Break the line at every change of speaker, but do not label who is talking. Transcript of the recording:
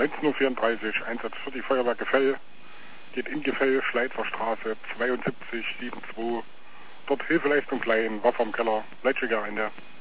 19:34 Uhr, Einsatz für die Feuerwehr Gefell. Geht in Gefell, Schleizer Straße, 7272. Dort Hilfeleistung klein, Waffe am Keller, Leitschickerende.